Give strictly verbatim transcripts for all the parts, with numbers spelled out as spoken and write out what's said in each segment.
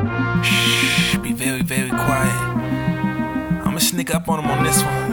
Shh, be very, very quiet. I'ma sneak up on him on this one.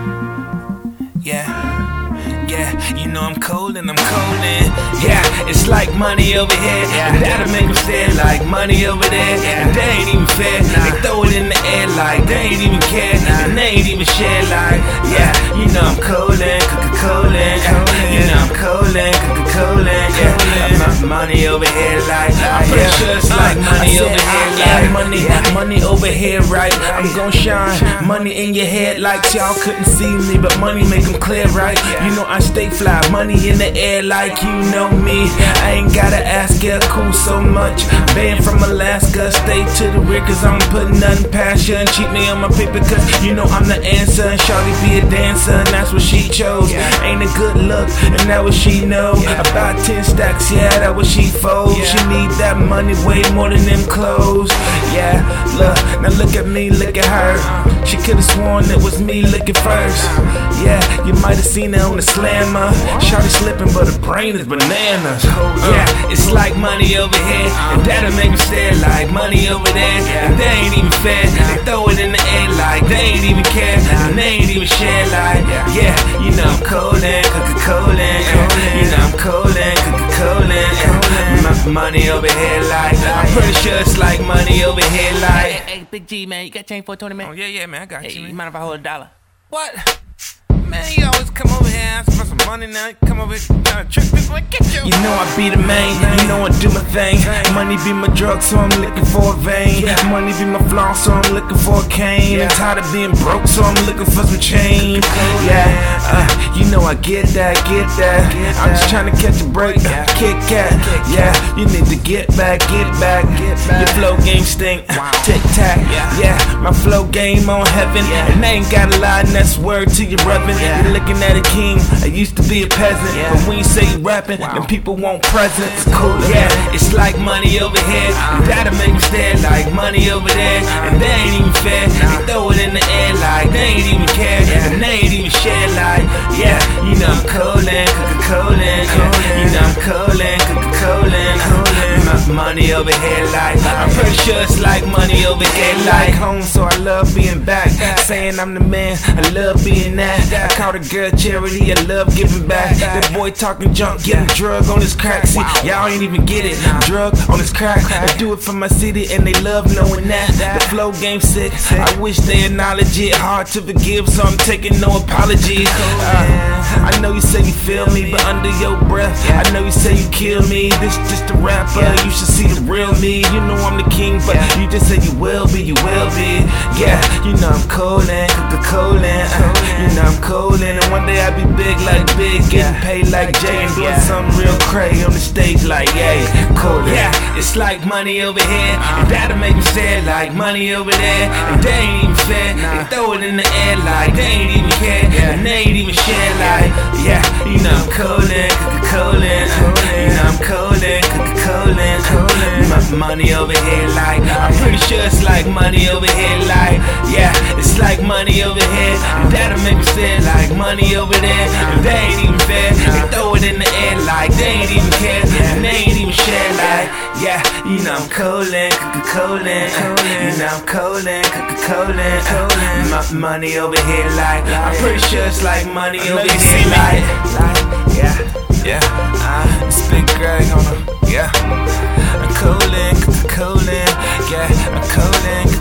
Yeah, yeah, you know I'm cold and I'm coldin'. Yeah, it's like money over here, and that'll make them stare like money over there. And they ain't even fair, they throw it in the air like they ain't even care, and they ain't even share like, yeah, you know I'm coldin', Coca-Colin', you know I'm coldin', Coca-Colin', yeah, my money over here like, I'm pretty sure it's like money over here like, money, money over here right, I'm gon' shine, money in your head like y'all couldn't see me, but money make them clear right, you know I stay fly, money in the air like you know me, I ain't gotta ask, yeah, cool so much, banned from Alaska, stay to the rear cause I'm putting nothing past you, and cheat me on my paper cause you know I'm the answer, and shawty be a dancer, and that's what she chose, ain't a good look, and that what she know, about ten stacks, yeah, that what she folds, she need that money way more than them clothes, yeah, look, now look at me, look at her, she could've sworn it was me looking first, yeah, you might've seen her on the slammer, shawty slipping but her brain is bananas, yeah, it's like money over here, and that'll make them stare like money over there, and they ain't even fair, they throw it in the air like they ain't even care, and they ain't even share like, yeah, you know I'm coldin', Coca-Colin', you know I'm coldin', Coca-Colin', my money over here like, I'm pretty sure it's like money over here like. Hey, hey, Big G, man, you got change for twenty, man? Oh yeah, yeah, man, I got Hey, you, you man. mind if I hold a dollar? What? Man, you always come over here asking for some money now. You come over here trying to trick people. Like, get your. You know I be the main, you know I do my thing. Money be my drug, so I'm looking for a vein. Money be my flaw, so I'm looking for a cane. I'm tired of being broke, so I'm looking for some change. Yeah, uh, you know I get that, get that. I'm just trying to catch a break, uh, Kit Kat. Yeah, you need to get back, get back. Your flow game stink, tic tac. Yeah, my flow game on heaven, and they ain't got a lie, and that's word to your reverend. You're looking at a king, I used to be a peasant, but when you say you rapping, then people want presents. Cool, yeah, it's like money over here, and that'll make them stare like money over there, and they ain't even fair, they throw it in the air like they ain't even care, and they ain't even share like, yeah, you know I'm coldin', Coca-Colin', you know I'm coldin', Coca-Colin', my money over here like, I'm pretty sure it's like money over here like home, so I love being back, saying I'm the man, I love being that. I call the girl charity, I love giving back. That boy talking junk, getting drug on his crack. See, y'all ain't even get it. Drug on his crack. I do it for my city and they love knowing that. The flow game sick. I wish they acknowledge it. Hard to forgive, so I'm taking no apology. Uh, I know you say you feel me, but under your breath, I know you say you kill me. This just a rapper, you should see the real me. You know I'm the king, but you just say you will be, you will be. Yeah, you know I'm coldin', Coca-Colin'. You know I'm coldin', and one day I'll be big like Big, getting paid like Jay, and doing something real crazy on the stage like, yay, coldin'. Yeah, it's like money over here, and that'll make them stare like money over there, and they ain't even fair, they throw it in the air like they ain't even care, and they ain't even share like, yeah, you know I'm coldin', Coca-Colin', you know I'm coldin', Coca-Colin', my money over here like, I'm pretty sure it's like money over here like, yeah, it's like money over here, and that'll make them stare like money over there, and they ain't even fair, they throw it in the air like they ain't even care, and they ain't even share like, yeah, you know I'm coldin', Coca-Colin', you know I'm coldin', Coca-Colin', my money over here like, I'm pretty sure it's like money over here like, yeah, yeah, uh, it's Big Greg on them, yeah, I'm coldin', Coca-Colin', yeah, I'm coldin'.